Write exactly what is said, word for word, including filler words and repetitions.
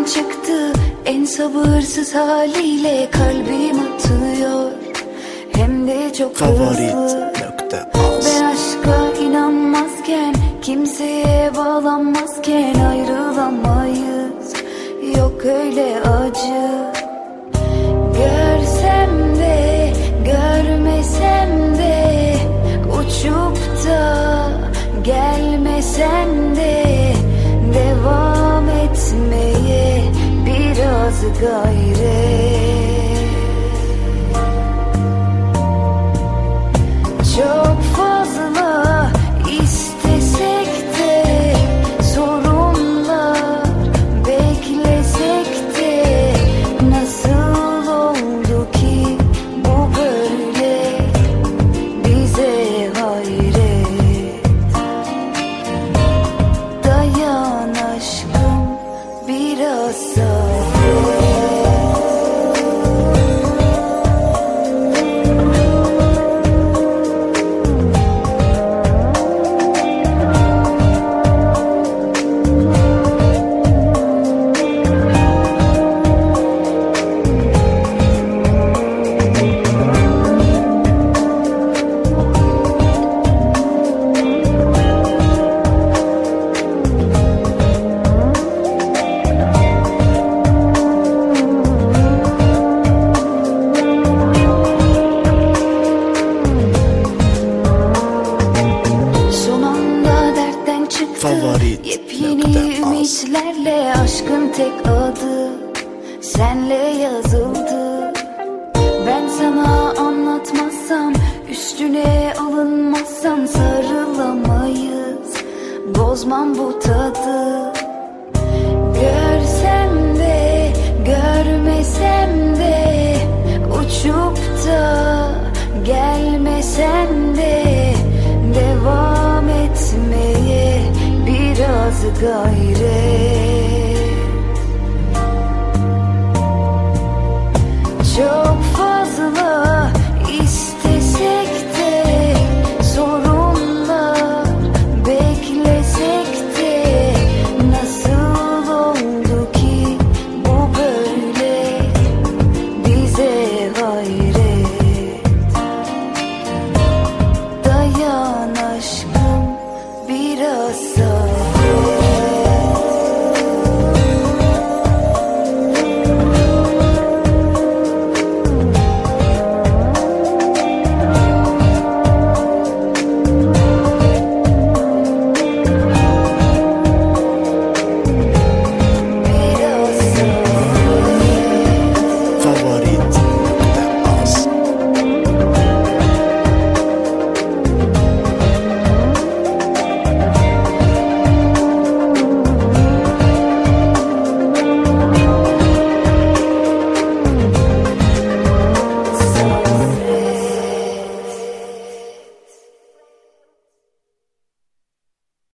çıktı en sabırsız haliyle kalbim atıyor. Hem de çok hızlı. Ben aşka inanmazken, kimseye bağlanmazken ayrılamayız. Yok öyle acı. Görsem de görmesem de, uçup da gelmesen de devam etmeye biraz gayret. Çok fazla istesek de, sorunlar beklesek de, nasıl oldu ki bu böyle, bize hayret. Dayan aşkım biraz sabret. Yepyeni ümitlerle aşkın tek adı senle yazıldı. Ben sana anlatmazsam, üstüne alınmazsan sarılamayız. Bozmam bu tadı. Görsem de görmesem de, uçup da gelmesen de devam etmeye biraz gayret.